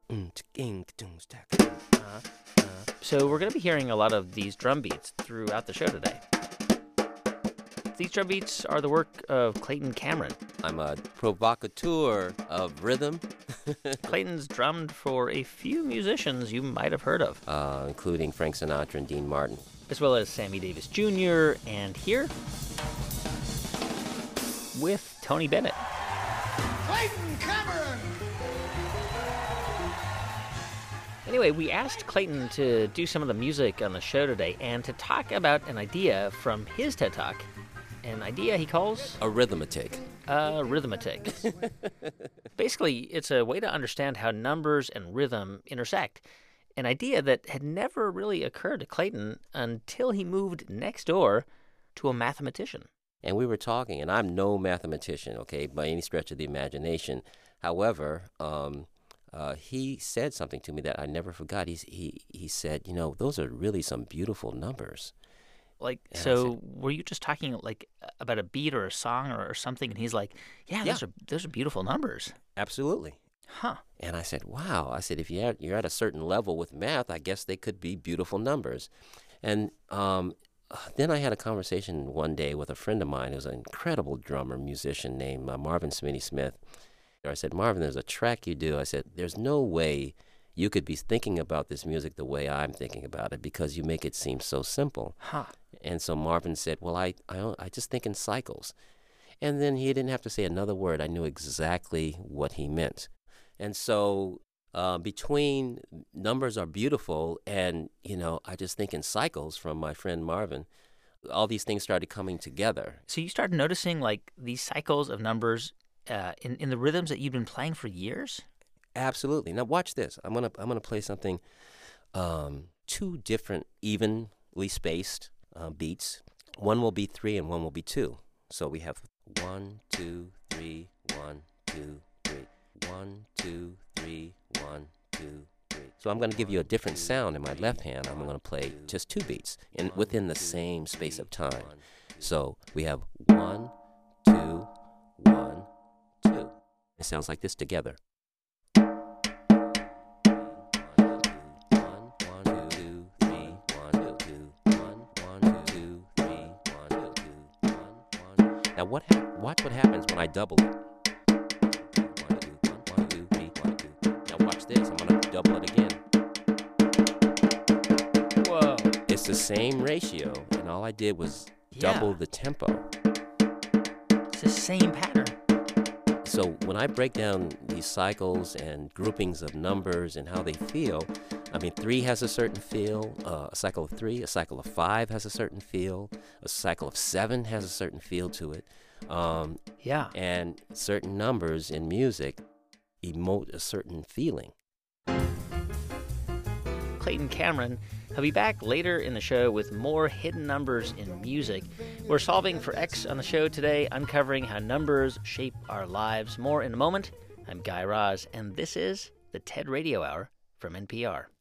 So we're going to be hearing a lot of these drum beats throughout the show today. These drum beats are the work of Clayton Cameron. I'm a provocateur of rhythm. Clayton's drummed for a few musicians you might have heard of, Including Frank Sinatra and Dean Martin. as well as Sammy Davis Jr. and here with Tony Bennett. Clayton Cameron! Anyway, we asked Clayton to do some of the music on the show today and to talk about an idea from his TED Talk, an idea he calls A rhythmatic. Rhythmatic. Basically, it's a way to understand how numbers and rhythm intersect, an idea that had never really occurred to Clayton until he moved next door to a mathematician. And we were talking, and I'm no mathematician, okay, by any stretch of the imagination. However, he said something to me that I never forgot. He said, those are really some beautiful numbers. Like, And so were you just talking like about a beat or a song or something? And he's like, yeah. Those are beautiful numbers. Absolutely. Huh. And I said, wow. I said, if you're at a certain level with math, I guess they could be beautiful numbers. And then I had a conversation one day with a friend of mine who's an incredible drummer, musician named Marvin Smitty Smith. I said, Marvin, there's a track you do. I said, there's no way you could be thinking about this music the way I'm thinking about it because you make it seem so simple. Huh. And so Marvin said, well, I just think in cycles. And then he didn't have to say another word. I knew exactly what he meant. And so between numbers are beautiful and, I just think in cycles from my friend Marvin, all these things started coming together. So you started noticing like these cycles of numbers in the rhythms that you've been playing for years? Absolutely. Now watch this. I'm gonna play something, two different evenly spaced beats. One will be 3 and one will be 2. So we have 1, 2, 3, 1, 2, 3. 1, 2, 3, 1, 2, 3. So I'm going to give you a different sound in my left hand. I'm going to play just 2 beats within the same space of time. So we have 1, 2, 1, 2. It sounds like this together. 1, 2, 3, 1, 2, 1, 2, 3, 1, 2, 1. Now watch what happens when I double it. This. I'm going to double it again. Whoa. It's the same ratio, and all I did was double the tempo. It's the same pattern. So when I break down these cycles and groupings of numbers and how they feel, 3 has a certain feel, a cycle of 3, a cycle of 5 has a certain feel, a cycle of 7 has a certain feel to it. And certain numbers in music emote a certain feeling. Clayton Cameron. He'll be back later in the show with more hidden numbers in music. We're solving for X on the show today, uncovering how numbers shape our lives. More in a moment. I'm Guy Raz, and this is the TED Radio Hour from NPR.